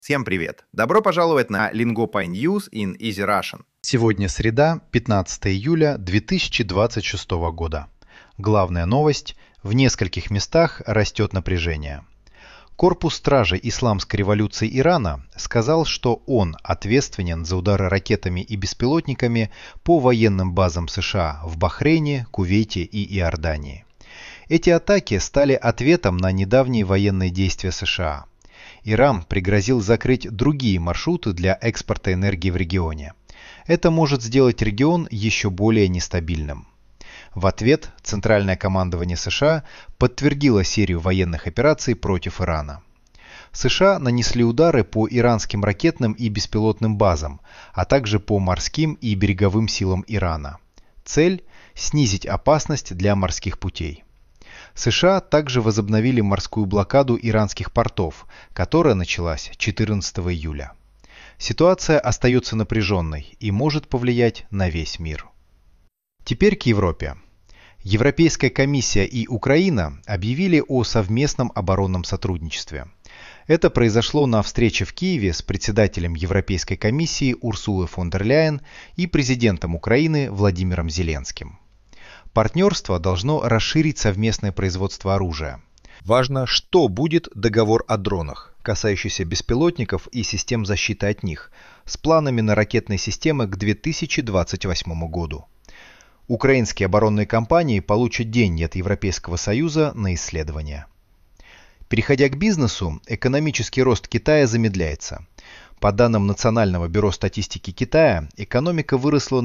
Всем привет! Добро пожаловать на LingoPie News in Easy Russian. Сегодня среда, 15 июля 2026 года. Главная новость: в нескольких местах растет напряжение. Корпус стражей Исламской революции Ирана сказал, что он ответственен за удары ракетами и беспилотниками по военным базам США в Бахрейне, Кувейте и Иордании. Эти атаки стали ответом на недавние военные действия США. Иран пригрозил закрыть другие маршруты для экспорта энергии в регионе. Это может сделать регион еще более нестабильным. В ответ Центральное командование США подтвердило серию военных операций против Ирана. США нанесли удары по иранским ракетным и беспилотным базам, а также по морским и береговым силам Ирана. Цель – снизить опасность для морских путей. США также возобновили морскую блокаду иранских портов, которая началась 14 июля. Ситуация остается напряженной и может повлиять на весь мир. Теперь к Европе. Европейская комиссия и Украина объявили о совместном оборонном сотрудничестве. Это произошло на встрече в Киеве с председателем Европейской комиссии Урсулой фон дер Ляйен и президентом Украины Владимиром Зеленским. Партнерство должно расширить совместное производство оружия. Важно, что будет договор о дронах, касающийся беспилотников и систем защиты от них, с планами на ракетные системы к 2028 году. Украинские оборонные компании получат деньги от Европейского Союза на исследования. Переходя к бизнесу, экономический рост Китая замедляется. По данным Национального бюро статистики Китая, экономика выросла на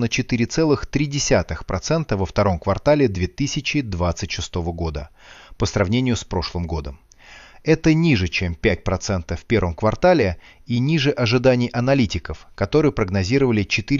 4,3% во втором квартале 2026 года по сравнению с прошлым годом. Это ниже, чем 5% в первом квартале и ниже ожиданий аналитиков, которые прогнозировали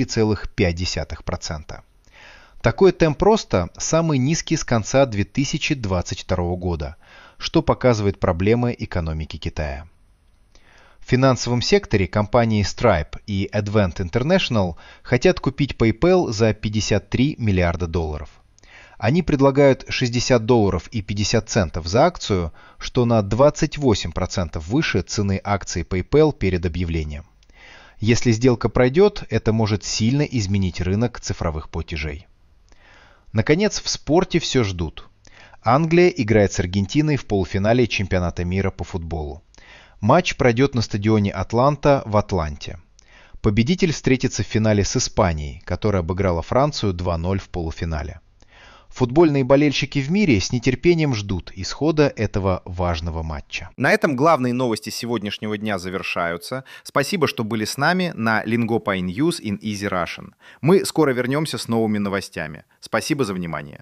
4,5%. Такой темп роста самый низкий с конца 2022 года, что показывает проблемы экономики Китая. В финансовом секторе компании Stripe и Advent International хотят купить PayPal за $53 миллиарда. Они предлагают $60.50 за акцию, что на 28% выше цены акций PayPal перед объявлением. Если сделка пройдет, это может сильно изменить рынок цифровых платежей. Наконец, в спорте все ждут. Англия играет с Аргентиной в полуфинале чемпионата мира по футболу. Матч пройдет на стадионе Атланта в Атланте. Победитель встретится в финале с Испанией, которая обыграла Францию 2-0 в полуфинале. Футбольные болельщики в мире с нетерпением ждут исхода этого важного матча. На этом главные новости сегодняшнего дня завершаются. Спасибо, что были с нами на LingoPie News in Easy Russian. Мы скоро вернемся с новыми новостями. Спасибо за внимание.